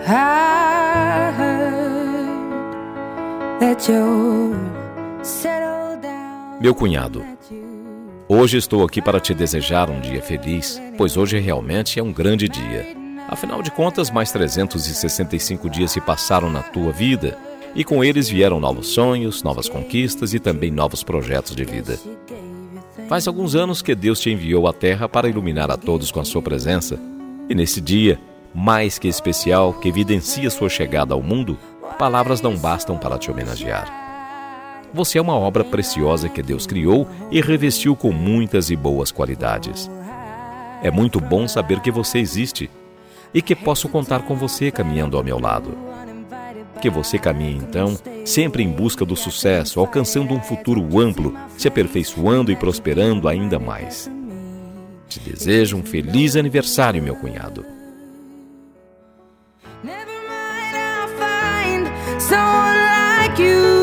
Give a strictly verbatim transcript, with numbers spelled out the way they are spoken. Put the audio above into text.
I heard that you're settled down. Meu cunhado, hoje estou aqui para te desejar um dia feliz, pois hoje realmente é um grande dia. Afinal de contas, mais trezentos e sessenta e cinco dias se passaram na tua vida, e com eles vieram novos sonhos, novas conquistas e também novos projetos de vida. Faz alguns anos que Deus te enviou à Terra para iluminar a todos com a sua presença, e nesse dia, mais que especial, que evidencia sua chegada ao mundo, palavras não bastam para te homenagear. Você é uma obra preciosa que Deus criou e revestiu com muitas e boas qualidades. É muito bom saber que você existe e que posso contar com você caminhando ao meu lado. Que você caminhe, então, sempre em busca do sucesso, alcançando um futuro amplo, se aperfeiçoando e prosperando ainda mais. Te desejo um feliz aniversário, meu cunhado. Never mind, I'll find someone like you.